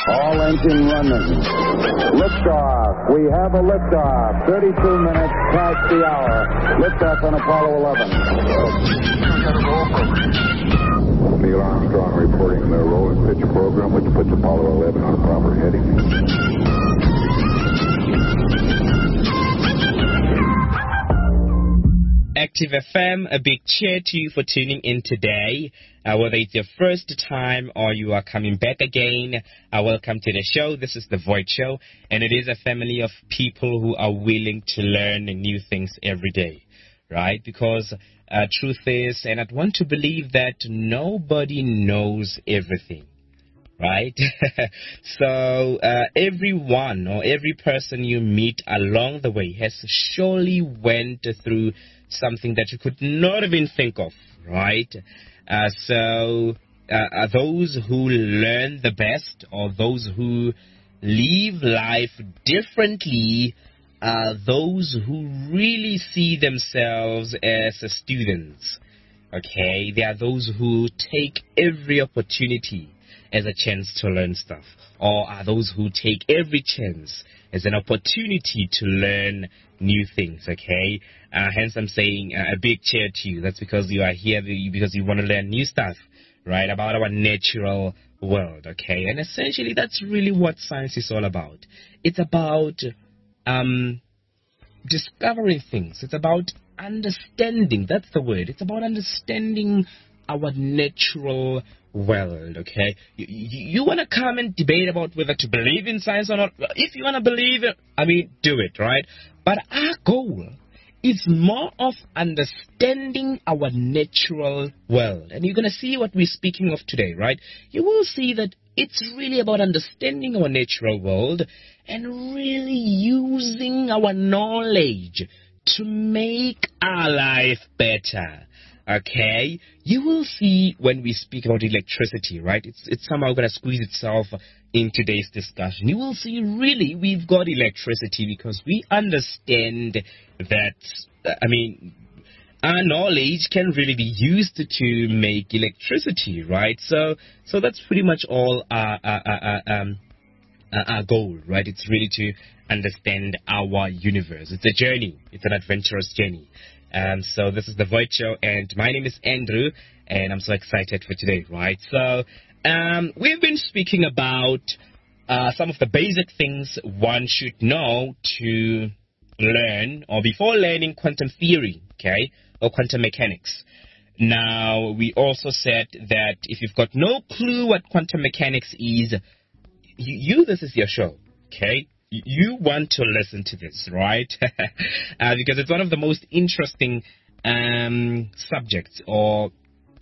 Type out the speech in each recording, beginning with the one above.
All engine running. Liftoff. We have a liftoff. 32 minutes past the hour. Liftoff on Apollo 11. Neil Armstrong reporting the roll and pitch program, which puts Apollo 11 on a proper heading. Active FM, a big cheer to you for tuning in today. Whether it's your first time or you are coming back again, welcome to the show. This is The Void Show, and it is a family of people who are willing to learn new things every day, right? Because truth is, and I'd want to believe that nobody knows everything, right? So everyone or every person you meet along the way has surely went through something that you could not even think of, right? So those who learn the best or those who live life differently are those who really see themselves as students, okay? They are those who take every opportunity as a chance to learn stuff, or are those who take every chance as an opportunity to learn new things, okay? Hence I'm saying a big cheer to you. That's because you are here, because you want to learn new stuff, right, about our natural world, okay? And essentially that's really what science is all about. It's about discovering things. It's about understanding. That's the word. It's about understanding our natural world, okay? You want to come and debate about whether to believe in science or not. If you want to believe it, do it, right? But our goal is more of understanding our natural world. And you're going to see what we're speaking of today, right? You will see that it's really about understanding our natural world and really using our knowledge to make our life better. Okay, you will see when we speak about electricity, right? It's somehow going to squeeze itself in today's discussion. You will see really we've got electricity because we understand that, our knowledge can really be used to make electricity, right? So that's pretty much all our goal, right? It's really to understand our universe. It's a journey. It's an adventurous journey. So this is The Void Show, and my name is Andrew, and I'm so excited for today, right? So we've been speaking about some of the basic things one should know to learn, or before learning quantum theory, okay, or quantum mechanics. Now, we also said that if you've got no clue what quantum mechanics is, this is your show, okay? You want to listen to this, right? Because it's one of the most interesting subjects or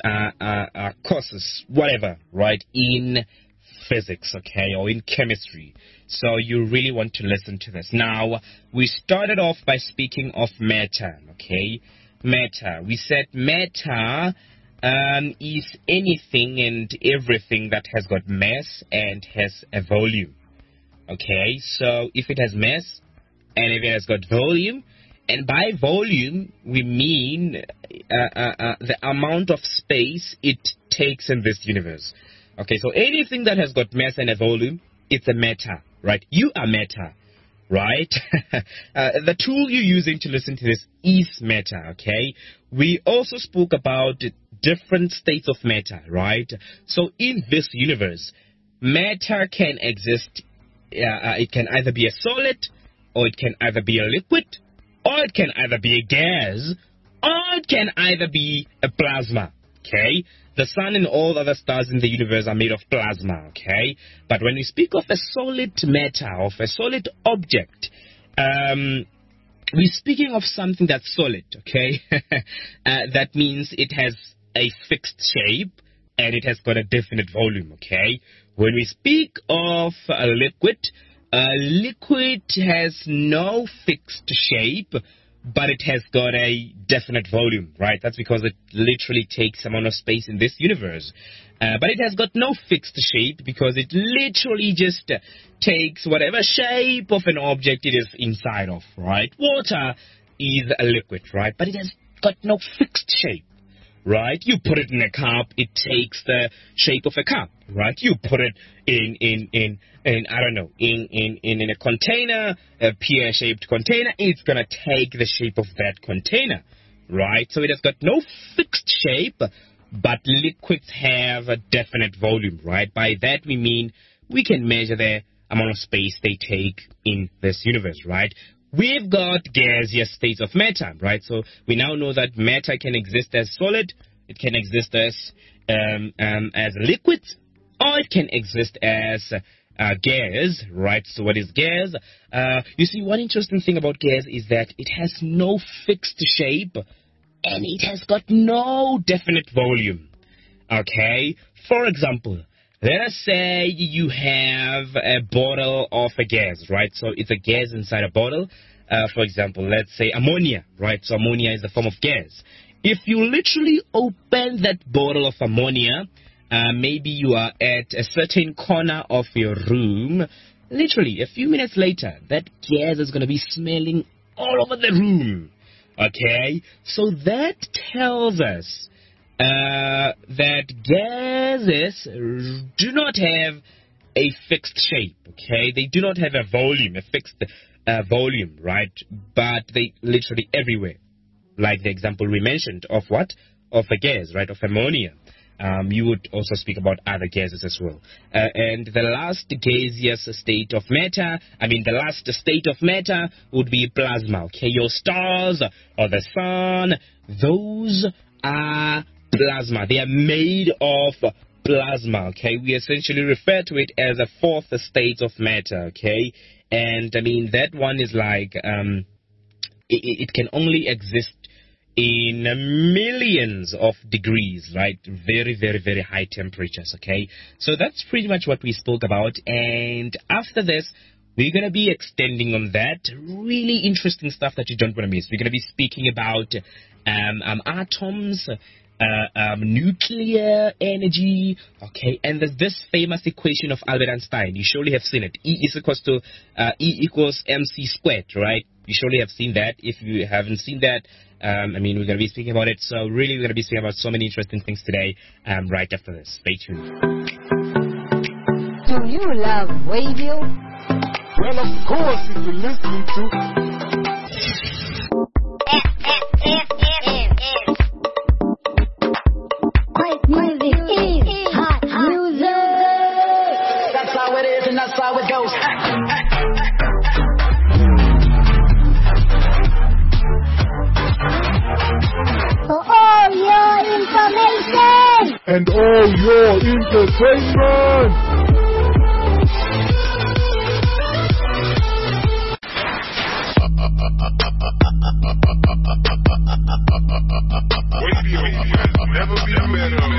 courses, whatever, right, in physics, okay, or in chemistry. So you really want to listen to this. Now, we started off by speaking of matter, okay? Matter. We said matter is anything and everything that has got mass and has a volume. Okay, so if it has mass and if it has got volume, and by volume we mean the amount of space it takes in this universe. Okay, so anything that has got mass and a volume, it's a matter, right? You are matter, right? The tool you're using to listen to this is matter, okay? We also spoke about different states of matter, right? So in this universe, matter can exist. It can either be a solid, or it can either be a liquid, or it can either be a gas, or it can either be a plasma, okay? The sun and all other stars in the universe are made of plasma, okay? But when we speak of a solid matter, of a solid object, we're speaking of something that's solid, okay? That means it has a fixed shape, and it has got a definite volume, okay? When we speak of a liquid has no fixed shape, but it has got a definite volume, right? That's because it literally takes amount of space in this universe. But it has got no fixed shape because it literally just takes whatever shape of an object it is inside of, right? Water is a liquid, right? But it has got no fixed shape. right? You put it in a cup, it takes the shape of a cup, right? You put it in I don't know, in a container, a pear-shaped container, it's gonna take the shape of that container, right? So it has got no fixed shape, but liquids have a definite volume, right? By that we mean we can measure the amount of space they take in this universe, right? We've got gaseous states of matter, right? So we now know that matter can exist as solid, it can exist as liquid, or it can exist as gas, right? So what is gas? You see, one interesting thing about gas is that it has no fixed shape and it has got no definite volume, okay? For example, let us say you have a bottle of a gas, right? So it's a gas inside a bottle. For example, let's say ammonia, right? So ammonia is the form of gas. If you literally open that bottle of ammonia, maybe you are at a certain corner of your room, literally a few minutes later, that gas is going to be smelling all over the room, okay? So that tells us that gases do not have a fixed shape, okay? They do not have a volume, a fixed volume, right? But they literally everywhere. Like the example we mentioned of what? Of a gas, right? Of ammonia. You would also speak about other gases as well. And the last gaseous state of matter, the last state of matter would be plasma, okay? Your stars or the sun, those are plasma. They are made of plasma, okay? We essentially refer to it as a fourth state of matter, okay? And that one is like it can only exist in millions of degrees, right? Very, very, very high temperatures, okay? So that's pretty much what we spoke about. And after this, we're going to be extending on that. Really interesting stuff that you don't want to miss. We're going to be speaking about atoms, nuclear energy, okay? And there's this famous equation of Albert Einstein. You surely have seen it. E equals mc squared, right? You surely have seen that. If you haven't seen that, we're going to be speaking about it. So really, we're going to be speaking about so many interesting things today, right after this. Stay tuned. Do you love radio? Well, of course, if you're listening to... Music is hot music. That's how it is and that's how it goes. For all your information And all your entertainment. Radio has never been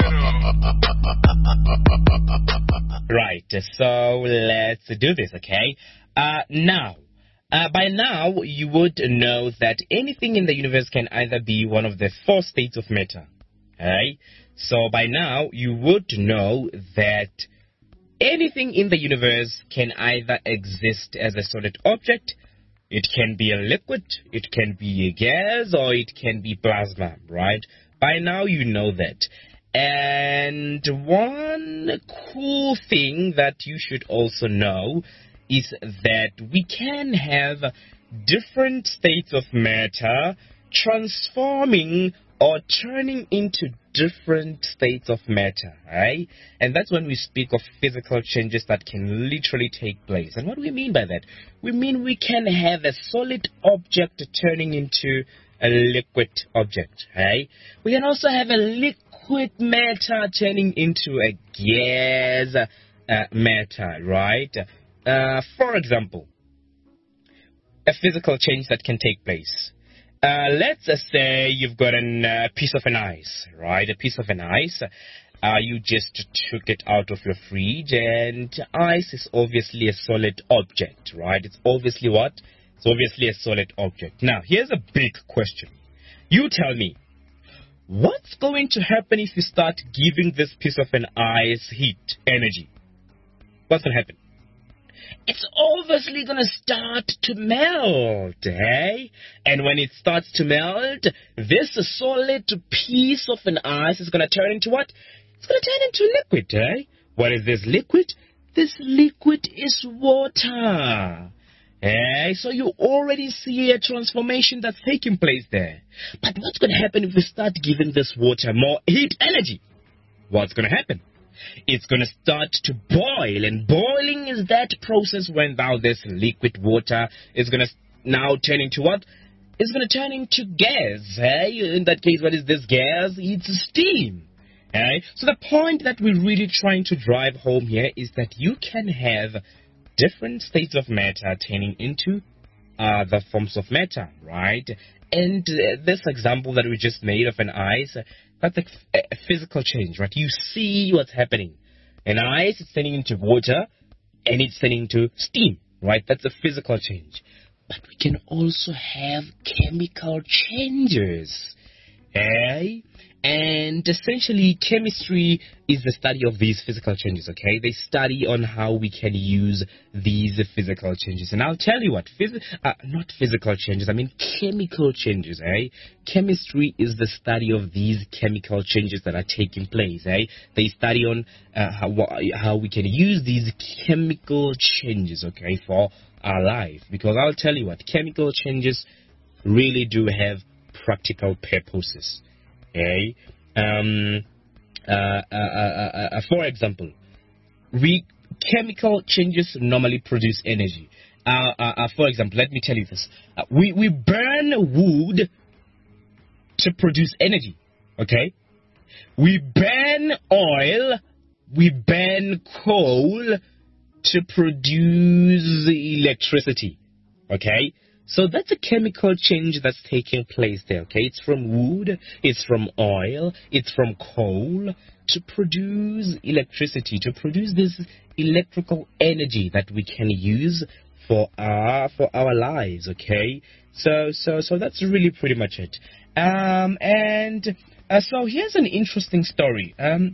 better. Right, so let's do this, okay? By now, you would know that anything in the universe can either be one of the four states of matter, okay? So by now, you would know that anything in the universe can either exist as a solid object, it can be a liquid, it can be a gas, or it can be plasma, right? By now, you know that. And one cool thing that you should also know is that we can have different states of matter transforming or turning into different states of matter, right? And that's when we speak of physical changes that can literally take place. And what do we mean by that? We mean we can have a solid object turning into a liquid object, right? We can also have a liquid matter turning into a gas matter, right? For example, a physical change that can take place. Let's say you've got a piece of an ice, right? A piece of an ice. You just took it out of your fridge, and ice is obviously a solid object, right? It's obviously what? It's obviously a solid object. Now, here's a big question. You tell me, what's going to happen if you start giving this piece of an ice heat, energy? What's going to happen? it's obviously going to start to melt, hey? And when it starts to melt, this solid piece of an ice is going to turn into what? It's going to turn into liquid, hey? What is this liquid? This liquid is water. Hey, so you already see a transformation that's taking place there. But what's going to happen if we start giving this water more heat energy? What's going to happen? It's going to start to boil, and boiling is that process when now this liquid water is going to now turn into what? It's going to turn into gas. Hey? In that case, what is this gas? It's steam. Hey? So the point that we're really trying to drive home here is that you can have different states of matter turning into other forms of matter, right? And this example that we just made of an ice, that's a physical change, right? You see what's happening. An ice is turning into water, and it's turning into steam, right? That's a physical change. But we can also have chemical changes, okay? And essentially, chemistry is the study of these physical changes, okay? They study on how we can use these physical changes. And I'll tell you what, not physical changes, I mean chemical changes, eh? Chemistry is the study of these chemical changes that are taking place, eh? They study on how we can use these chemical changes, okay, for our life. Because I'll tell you what, chemical changes really do have practical purposes. Okay. For example, chemical changes normally produce energy. For example, let me tell you this. We burn wood to produce energy. Okay. We burn oil. We burn coal to produce electricity. Okay. So that's a chemical change that's taking place there, okay? It's from wood, it's from oil, it's from coal to produce electricity, to produce this electrical energy that we can use for our lives, okay? So that's really pretty much it. So here's an interesting story. And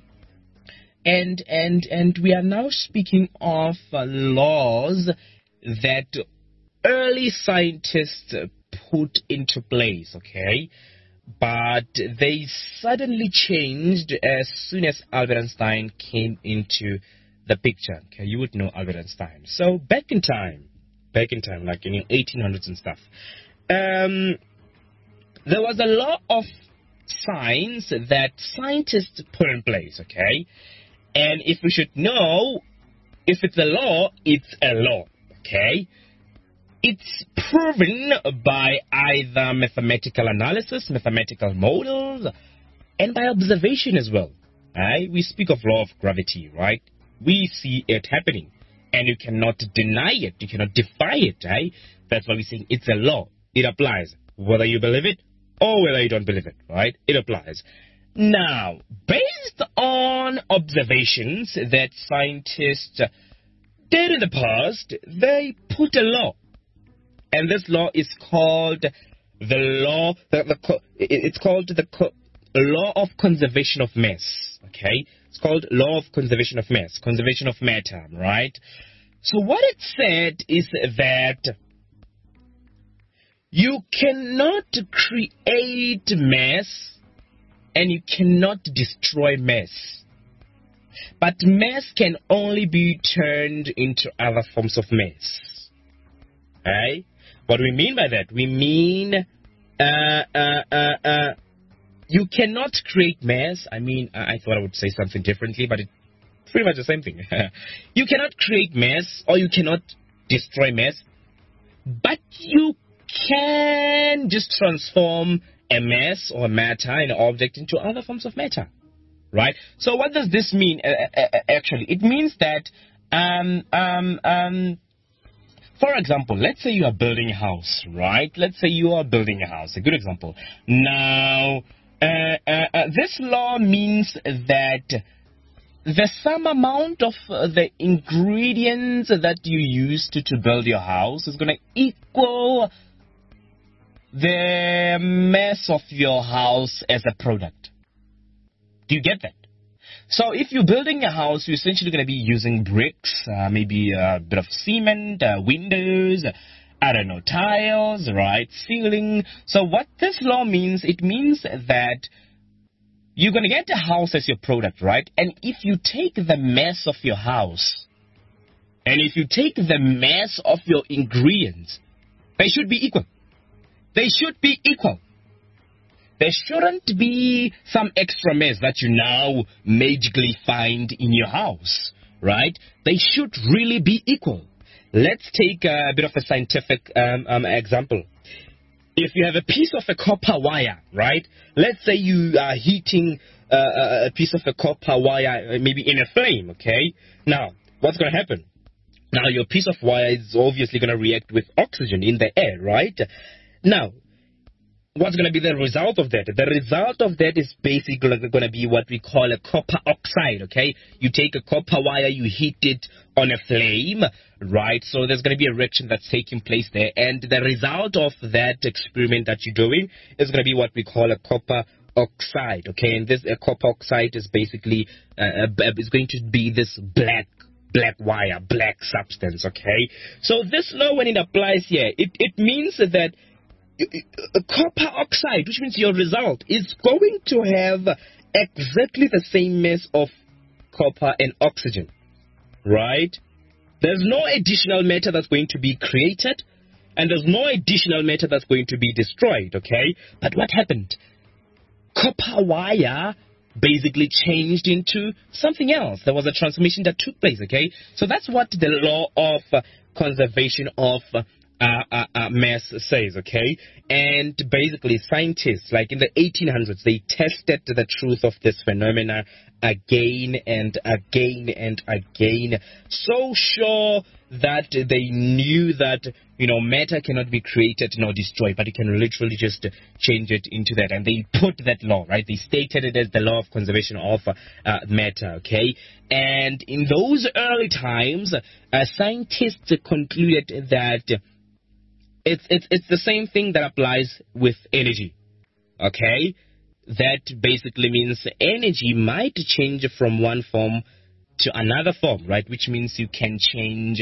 we are now speaking of laws that early scientists put into place, okay? But they suddenly changed as soon as Albert Einstein came into the picture, okay? You would know Albert Einstein. So back in time, like in the 1800s and stuff, there was a law of science that scientists put in place, okay? And if we should know, if it's a law, it's a law, okay? It's proven by either mathematical analysis, mathematical models, and by observation as well. Right? We speak of law of gravity, right? We see it happening, and you cannot deny it. You cannot defy it, right? That's why we're saying it's a law. It applies, whether you believe it or whether you don't believe it, right? It applies. Now, based on observations that scientists did in the past, they put a law. And this law is called the law. It's called the law of conservation of mass. Okay, it's called law of conservation of mass, conservation of matter, right? So what it said is that you cannot create mass and you cannot destroy mass, but mass can only be turned into other forms of mass. Okay? What do we mean by that? We mean you cannot create mass. I mean, I thought I would say something differently, but it's pretty much the same thing. You cannot create mass or you cannot destroy mass, but you can just transform a mass or matter, an object, into other forms of matter. Right? So what does this mean actually? It means that for example, let's say you are building a house, right? Let's say you are building a house. A good example. Now, this law means that the sum amount of the ingredients that you use to build your house is going to equal the mass of your house as a product. Do you get that? So if you're building a house, you're essentially going to be using bricks, maybe a bit of cement, windows, I don't know, tiles, right, ceiling. So what this law means, it means that you're going to get a house as your product, right? And if you take the mass of your house, and if you take the mass of your ingredients, they should be equal. They should be equal. There shouldn't be some extra mess that you now magically find in your house, right? They should really be equal. Let's take a bit of a scientific example. If you have a piece of a copper wire, right? Let's say you are heating a piece of a copper wire maybe in a flame, okay? Now, what's going to happen? Now, your piece of wire is obviously going to react with oxygen in the air, right? Now, what's going to be the result of that? The result of that is basically going to be what we call a copper oxide, okay? You take a copper wire, you heat it on a flame, right? So there's going to be a reaction that's taking place there. And the result of that experiment that you're doing is going to be what we call a copper oxide, okay? And this copper oxide is basically is going to be this black wire, black substance, okay? So this law, when it applies here, it means that copper oxide, which means your result, is going to have exactly the same mass of copper and oxygen, right? There's no additional matter that's going to be created, and there's no additional matter that's going to be destroyed, okay? But what happened? Copper wire basically changed into something else. There was a transformation that took place, okay? So that's what the law of conservation of mass says, okay? And basically scientists, like in the 1800s, they tested the truth of this phenomena again and again and again, so sure that they knew that, you know, matter cannot be created nor destroyed, but you can literally just change it into that. And they put that law, right? They stated it as the law of conservation of matter, okay? And in those early times, scientists concluded that it's the same thing that applies with energy, okay? That basically means energy might change from one form to another form, right? Which means you can change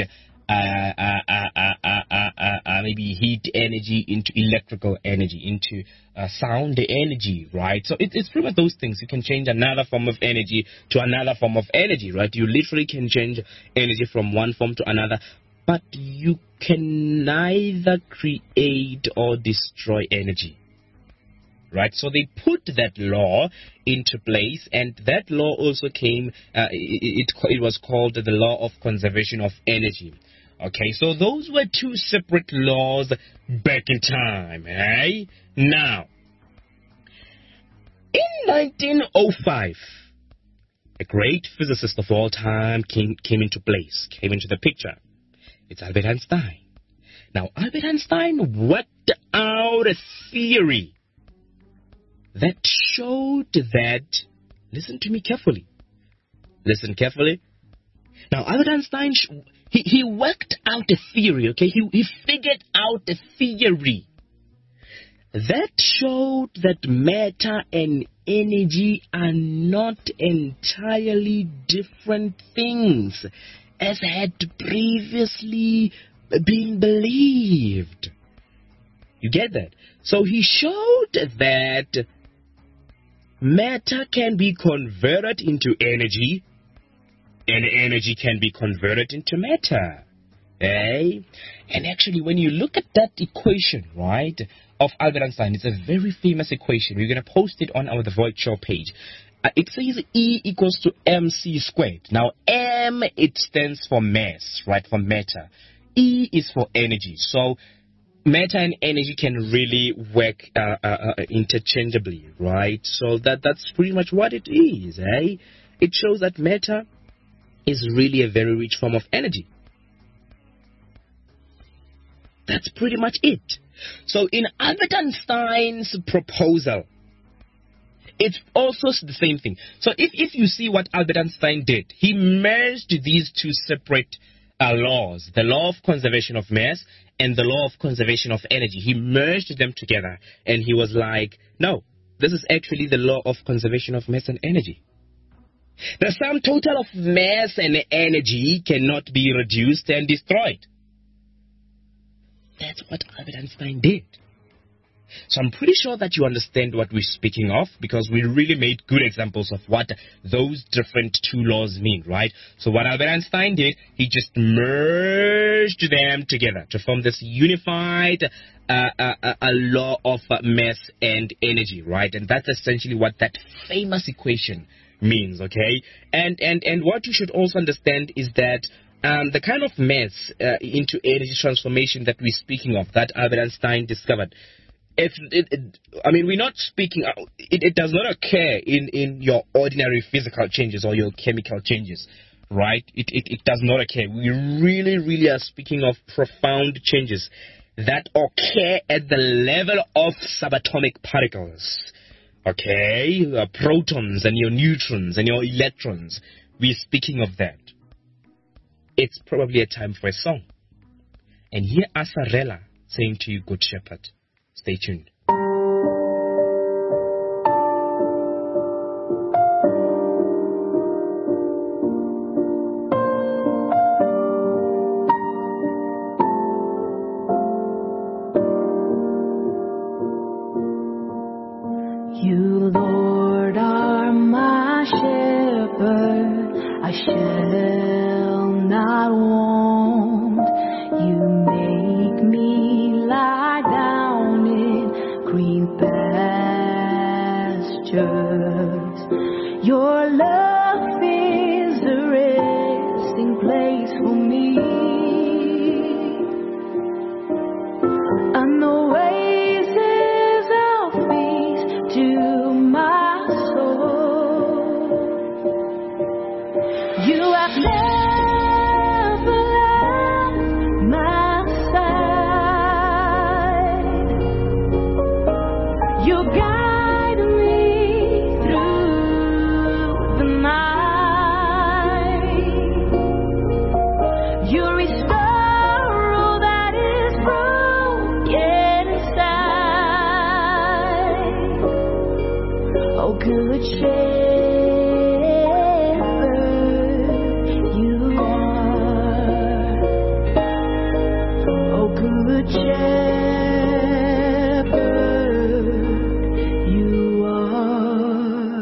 maybe heat energy into electrical energy, into sound energy, right? So it's pretty much those things. You can change another form of energy to another form of energy, right? You literally can change energy from one form to another, but you can neither create or destroy energy, right? So they put that law into place, and that law also came, it was called the law of conservation of energy. Okay, so those were two separate laws back in time, eh? Now, in 1905, a great physicist of all time came into the picture. It's Albert Einstein. Now, Albert Einstein worked out a theory that showed that, listen to me carefully. Listen carefully. Now, Albert Einstein, he worked out a theory, okay? He figured out a theory that showed that matter and energy are not entirely different things as had previously been believed. You get that? So he showed that matter can be converted into energy, and energy can be converted into matter. Eh? And actually, when you look at that equation, right, of Albert Einstein, it's a very famous equation. We're going to post it on our The Void Show page. It says E equals to mc squared. Now, M, it stands for mass, right, for matter. E is for energy. So, matter and energy can really work interchangeably, right? So, that's pretty much what it is, eh? It shows that matter is really a very rich form of energy. That's pretty much it. So, in Albert Einstein's proposal, it's also the same thing. So if you see what Albert Einstein did, he merged these two separate laws, the law of conservation of mass and the law of conservation of energy. He merged them together, and he was like, no, this is actually the law of conservation of mass and energy. The sum total of mass and energy cannot be reduced and destroyed. That's what Albert Einstein did. So I'm pretty sure that you understand what we're speaking of, because we really made good examples of what those different two laws mean, right? So what Albert Einstein did, he just merged them together to form this unified a law of mass and energy, right? And that's essentially what that famous equation means, okay? And what you should also understand is that the kind of mass into energy transformation that we're speaking of, that Albert Einstein discovered, we're not speaking, it does not occur in your ordinary physical changes or your chemical changes, right? It does not occur. We really are speaking of profound changes that occur at the level of subatomic particles, okay? Protons and your neutrons and your electrons. We're speaking of that. It's probably a time for a song. And here Asarela saying to you, Good Shepherd. Stay tuned. You, Lord, are my shepherd, I shall not want. You make me lie down in green pastures. Your love is a resting place for me. And the oasis of peace to my soul. You have never left my side. You guide me through the night. You restore all that is broken inside. Oh, good shepherd, you are. Oh, good shepherd, you are.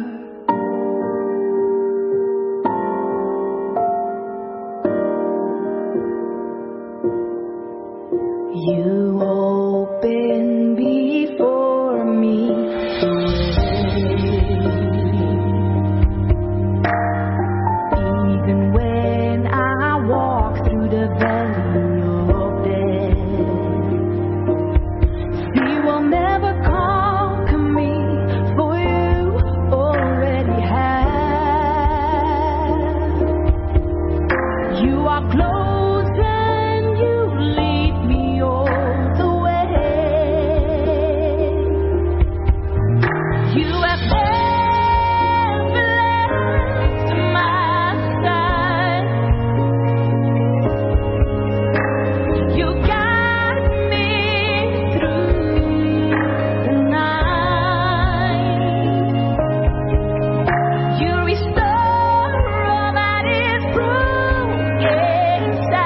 You open before me the way. Even when I walk through the valley of death, fear will never conquer me, for you already have. You are close and you lead me all the way. You have never left my side. You guide me through the night. You restore all that is broken inside.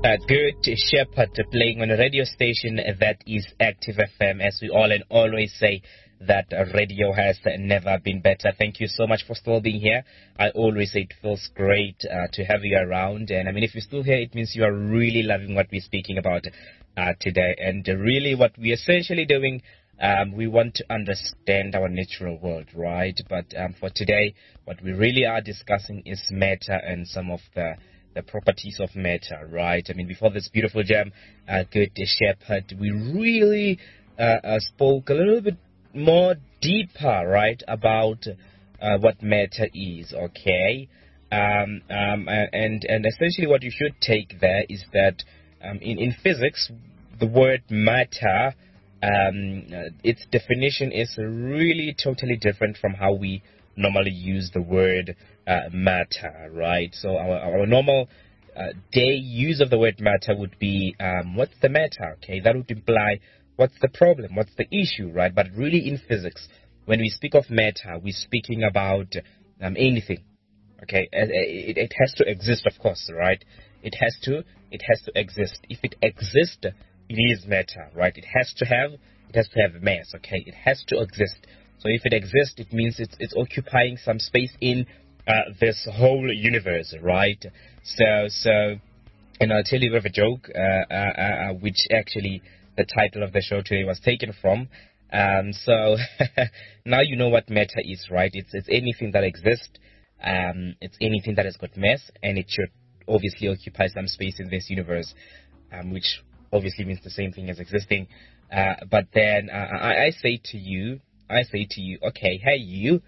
Good Shepherd playing on a radio station that is Active FM, as we all and always say that radio has never been better. Thank you so much for still being here. I always say it feels great to have you around, and I mean, if you're still here, it means you are really loving what we're speaking about today. And really what we're essentially doing, we want to understand our natural world, right? But for today, what we really are discussing is matter and some of the properties of matter, right? I mean, before this beautiful jam, Good Shepherd, we really spoke a little bit more deeper, right, about what matter is, okay? And essentially what you should take there is that in physics, the word matter, its definition is really totally different from how we normally use the word matter, right? So our normal day use of the word matter would be, what's the matter? Okay, that would imply what's the problem, what's the issue, right? But really in physics, when we speak of matter, we're speaking about anything. Okay, it has to exist, of course, right? It has to exist. If it exists, it is matter, right? It has to have mass. Okay, it has to exist. So if it exists, it means it's occupying some space in this whole universe, right? So, and I'll tell you a bit of a joke, which actually the title of the show today was taken from. So now you know what matter is, right? It's anything that exists. It's anything that has got mass, and it should obviously occupy some space in this universe, which obviously means the same thing as existing. But then I say to you, okay, hey,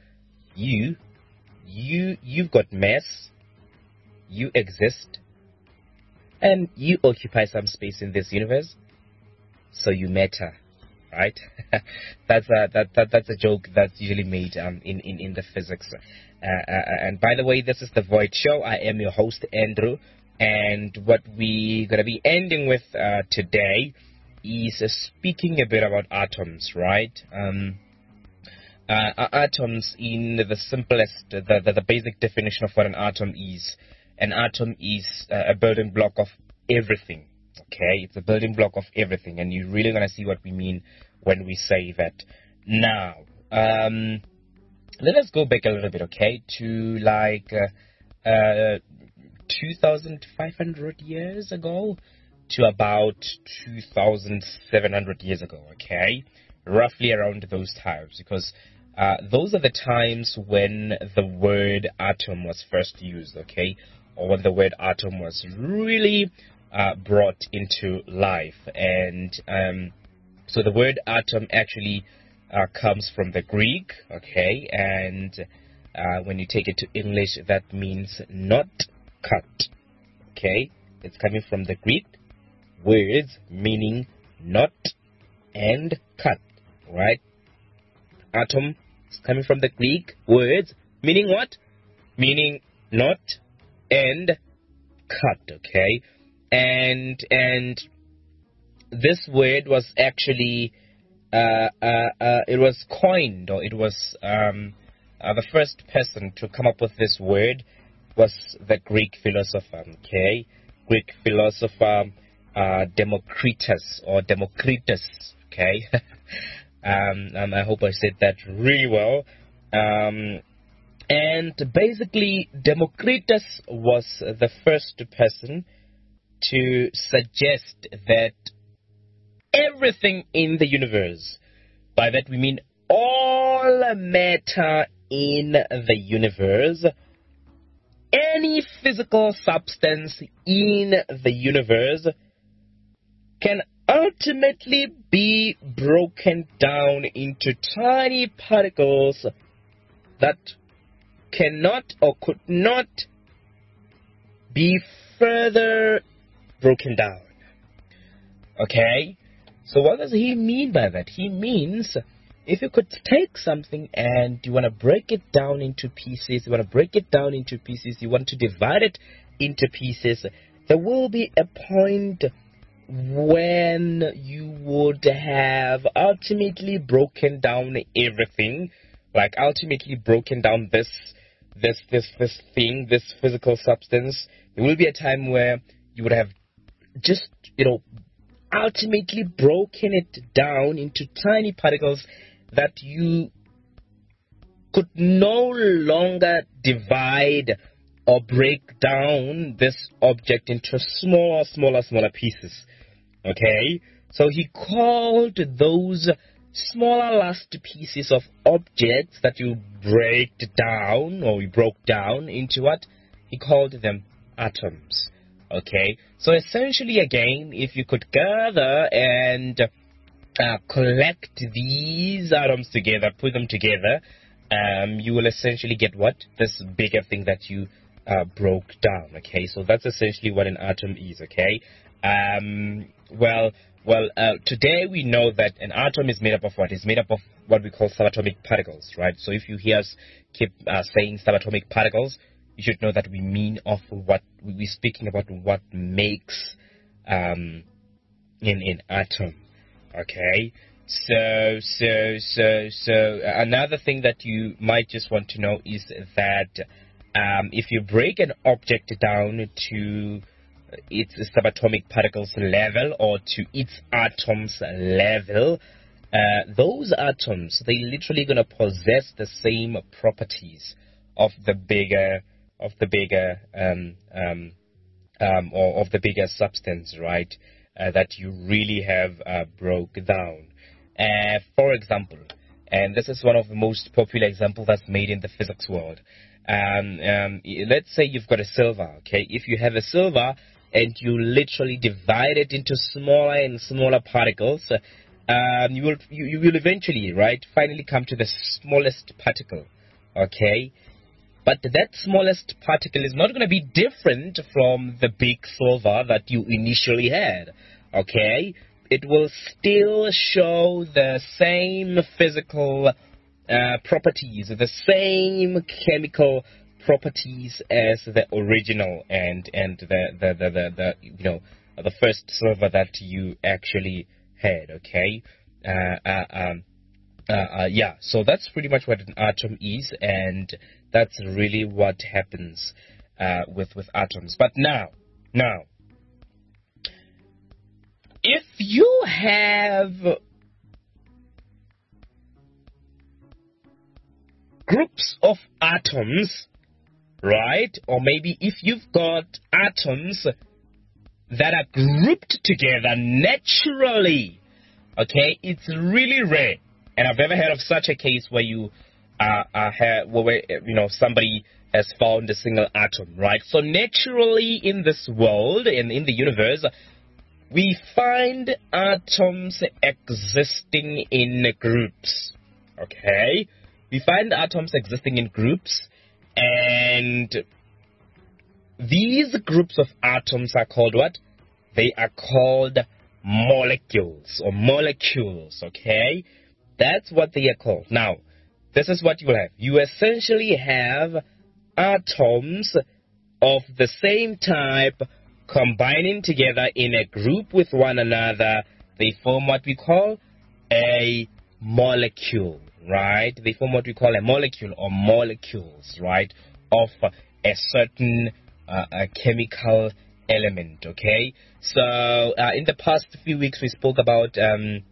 you've got mass, you exist, and you occupy some space in this universe, so you matter, right? That's a joke that's usually made in the physics. And by the way, this is the Void Show. I am your host, Andrew, and what we're gonna be ending with today is speaking a bit about atoms, right? Atoms, in the simplest, the basic definition of what an atom is a building block of everything. Okay, it's a building block of everything, and you're really gonna see what we mean when we say that. Now, let us go back a little bit, okay, to like 2,500 years ago to about 2,700 years ago, okay, roughly around those times, because those are the times when the word atom was first used, okay, or when the word atom was really brought into life. And so the word atom actually comes from the Greek, okay, and when you take it to English, that means not cut, okay. It's coming from the Greek words meaning not and cut, right? Atom is coming from the Greek words meaning what? Meaning not and cut, okay. And this word was actually it was coined, or it was the first person to come up with this word was the Greek philosopher, okay. Greek philosopher Democritus, okay. I hope I said that really well. And basically, Democritus was the first person to suggest that everything in the universe, by that we mean all matter in the universe, any physical substance in the universe, can ultimately be broken down into tiny particles that cannot or could not be further broken down. Okay? So what does he mean by that? He means if you could take something and you want to break it down into pieces, you want to divide it into pieces, there will be a point when you would have ultimately broken down everything, like ultimately broken down this thing, this physical substance. There will be a time where you would have just, ultimately broken it down into tiny particles that you could no longer divide or break down this object into smaller pieces. Okay? So he called those smaller last pieces of objects that you break down, or you broke down into what? He called them atoms. Okay? So essentially, again, if you could gather and collect these atoms together, put them together, you will essentially get what? This bigger thing that you broke down. Okay? So that's essentially what an atom is. Okay? Today we know that an atom is made up of what? It's made up of what we call subatomic particles, right? So if you hear us keep saying subatomic particles, you should know that we mean of what we're speaking about, what makes an atom. Okay? So another thing that you might just want to know is that if you break an object down to its subatomic particles level or to its atoms level, those atoms, they literally gonna possess the same properties of the bigger substance, right? That you really have broke down. For example, and this is one of the most popular examples that's made in the physics world. Let's say you've got a silver. Okay, if you have a silver and you literally divide it into smaller and smaller particles, you will eventually, right, finally come to the smallest particle. Okay, but that smallest particle is not going to be different from the big silver that you initially had. Okay, it will still show the same physical properties, the same chemical properties as the original and the first silver that you actually had. Okay, so that's pretty much what an atom is, and that's really what happens with atoms. But now, if you have groups of atoms, right? Or maybe if you've got atoms that are grouped together naturally, okay, it's really rare. And I've never heard of such a case where somebody has found a single atom, right? So naturally in this world, in the universe, we find atoms existing in groups, okay? We find atoms existing in groups, and these groups of atoms are called what? They are called molecules, okay? That's what they are called. Now, this is what you will have. You essentially have atoms of the same type combining together in a group with one another. They form what we call a molecule, right? They form what we call a molecule or molecules, right, of a certain chemical element, okay? So in the past few weeks we spoke about the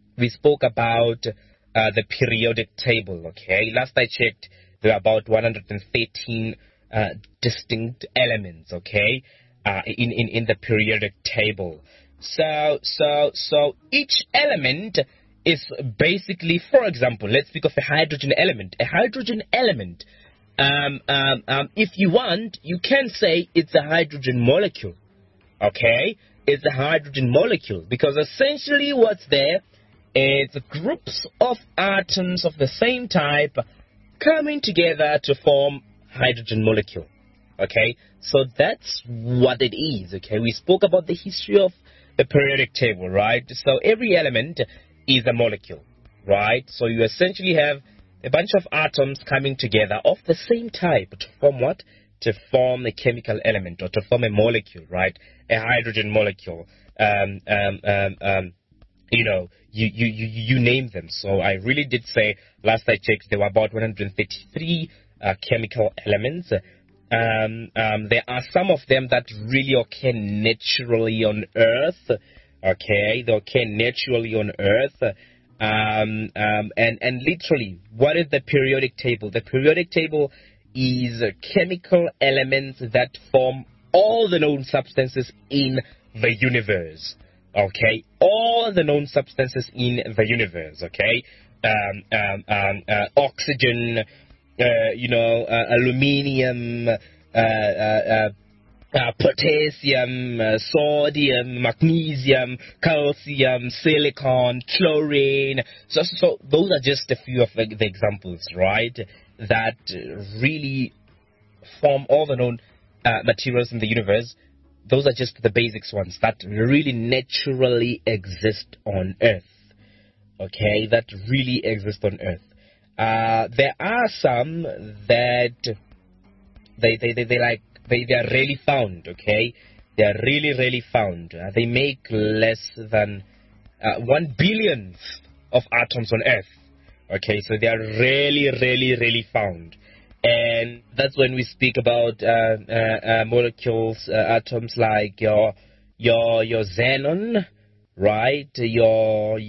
periodic table, okay? Last I checked, there are about 113 distinct elements, okay, in the periodic table. So each element is basically, for example, let's speak of a hydrogen element. A hydrogen element, if you want, you can say it's a hydrogen molecule, okay? It's a hydrogen molecule because essentially what's there is groups of atoms of the same type coming together to form hydrogen molecule, okay? So that's what it is, okay? We spoke about the history of the periodic table, right? So every element is a molecule, right? So you essentially have a bunch of atoms coming together of the same type to form what? To form a chemical element or to form a molecule, right? A hydrogen molecule. You name them. So I really did say, last I checked, there were about 133 chemical elements There are some of them that really occur naturally on Earth. Okay, they occur naturally on Earth. And literally, what is the periodic table? The periodic table is chemical elements that form all the known substances in the universe. Okay, all the known substances in the universe. Okay, oxygen, aluminium, potassium, sodium, magnesium, calcium, silicon, chlorine. So those are just a few of the examples, right, that really form all the known materials in the universe. Those are just the basics ones that really naturally exist on Earth. Okay, that really exist on Earth. There are some that they are rarely found. Okay, they are really found. They make less than 1 billionth of atoms on Earth. Okay, so they are really found. And that's when we speak about molecules, atoms like your xenon, right? Your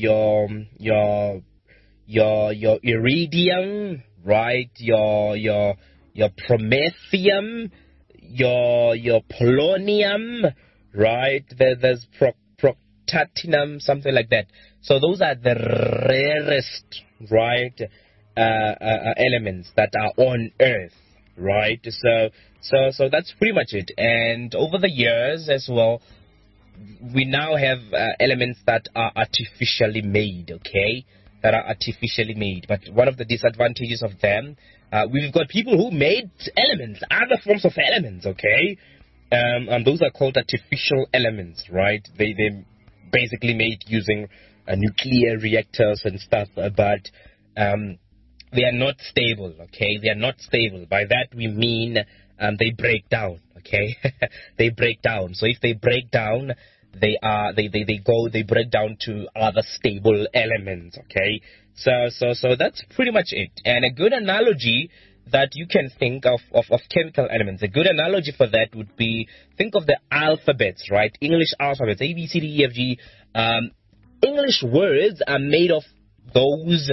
iridium, right? Your promethium, your polonium, right? There's protactinium, something like that. So those are the rarest, right? Elements that are on Earth, right? So that's pretty much it. And over the years as well, we now have elements that are artificially made, okay? That are artificially made. But one of the disadvantages of them, we've got people who made elements, other forms of elements, okay? And those are called artificial elements, right? They basically made using nuclear reactors and stuff, but they are not stable, okay? They are not stable. By that we mean they break down, okay? They break down. So if they break down, they break down to other stable elements, okay? So that's pretty much it. And a good analogy that you can think of chemical elements, a good analogy for that would be, think of the alphabets, right? English alphabets, A, B, C, D, E, F, G. English words are made of those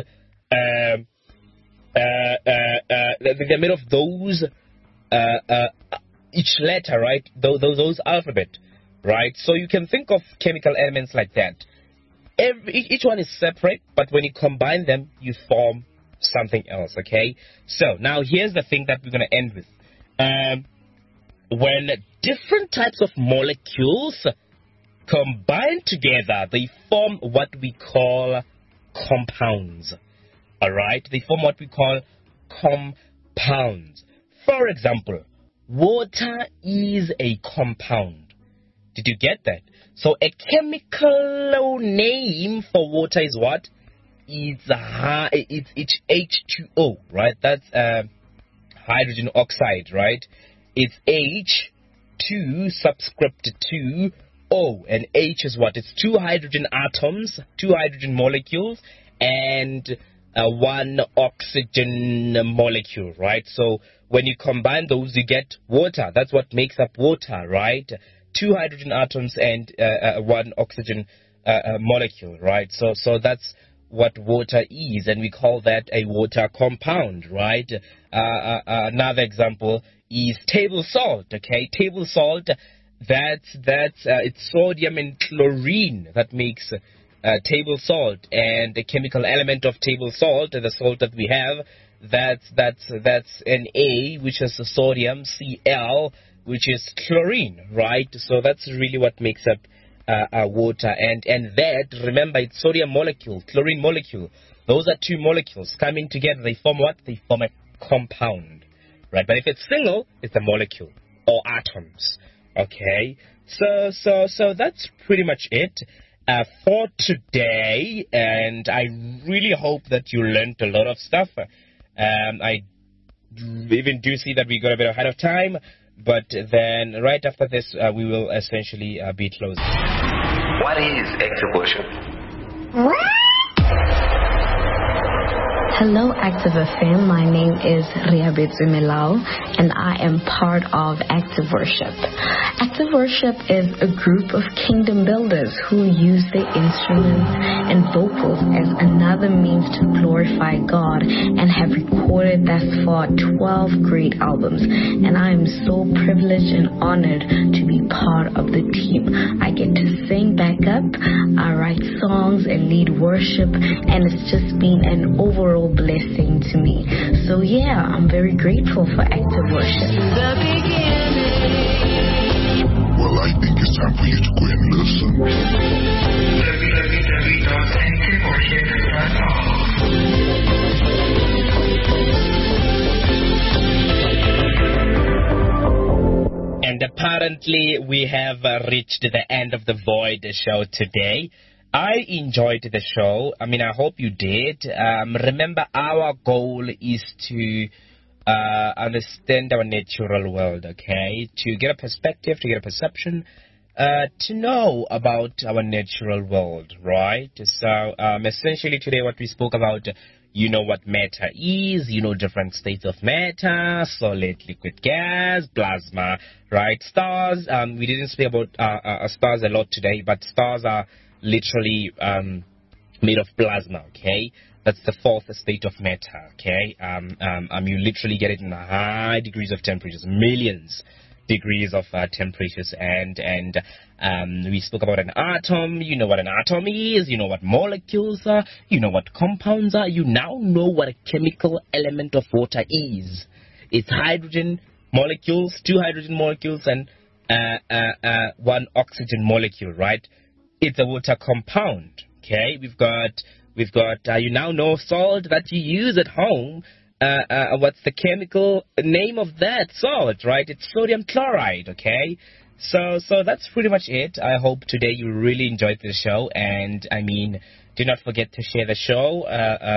they're made of those each letter, right? Those alphabet, right? So you can think of chemical elements like that. Each one is separate, but when you combine them, you form something else, okay? So now here's the thing that we're going to end with. When different types of molecules combine together, they form what we call compounds. Alright, they form what we call compounds. For example, water is a compound. Did you get that? So a chemical name for water is what? It's H2O, right? That's hydrogen oxide, right? It's H2 subscript 2 O, and H is what? It's 2 hydrogen atoms, 2 hydrogen molecules, and 1 oxygen molecule, right? So when you combine those, you get water. That's what makes up water, right? 2 hydrogen atoms and 1 oxygen molecule, right? So that's what water is, and we call that a water compound, right? Another example is table salt, okay? Table salt, that's it's sodium and chlorine that makes table salt, and the chemical element of table salt, the salt that we have, that's Na, which is the sodium, Cl, which is chlorine, right? So that's really what makes up water, and that, remember, it's sodium molecule, chlorine molecule. Those are 2 molecules coming together. They form what? They form a compound, right? But if it's single, it's a molecule or atoms. Okay, so that's pretty much it for today, and I really hope that you learned a lot of stuff. I even do see that we got a bit ahead of time, but then right after this, we will essentially be closing. What is execution? What? Hello, Active FM. My name is Riabetsu Milao, and I am part of Active Worship. Active Worship is a group of kingdom builders who use their instruments and vocals as another means to glorify God and have recorded thus far 12 great albums. And I am so privileged and honored to be part of the team. I get to sing back up, I write songs and lead worship, and it's just been an overall blessing to me. So yeah, I'm very grateful for Active Worship. Well, I think it's time for you to go and listen. And apparently we have reached the end of the Void show today. I enjoyed the show. I mean, I hope you did. Remember, our goal is to understand our natural world, okay? To get a perspective, to get a perception, to know about our natural world, right? So, essentially today what we spoke about, you know what matter is, you know different states of matter, solid, liquid, gas, plasma, right? Stars, we didn't speak about stars a lot today, but stars are literally made of plasma, okay? That's the fourth state of matter, okay? You literally get it in high degrees of temperatures, millions degrees of temperatures, and we spoke about an atom. You know what an atom is, you know what molecules are, you know what compounds are. You now know what a chemical element of water is. It's hydrogen molecules, 2 hydrogen molecules, and 1 oxygen molecule, right? It's a water compound, okay? We've got you now know salt that you use at home. What's the chemical name of that salt, right? It's sodium chloride, okay? So that's pretty much it. I hope today you really enjoyed the show, and I mean, do not forget to share the show.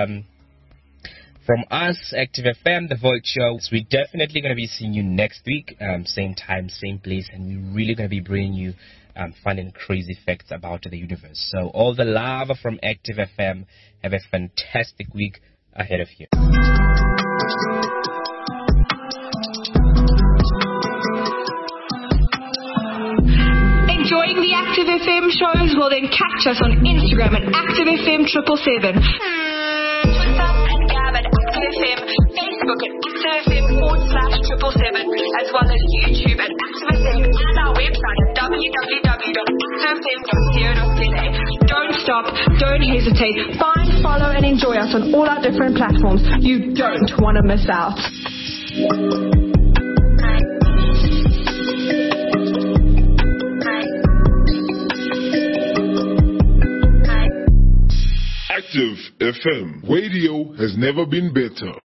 From us, Active FM, The Void Show, we're definitely going to be seeing you next week, same time, same place, and we're really going to be bringing you fun and crazy facts about the universe. So all the love from Active FM. Have a fantastic week ahead of you. Enjoying the Active FM shows? Well, then catch us on Instagram at ActiveFM777. Twitter and Gab at ActiveFM, Facebook at ActiveFM/777, as well as YouTube at ActiveFM and our website at www.activefm.co.za. Don't stop, don't hesitate. Find, follow, and enjoy us on all our different platforms. You don't want to miss out. Active FM. Radio has never been better.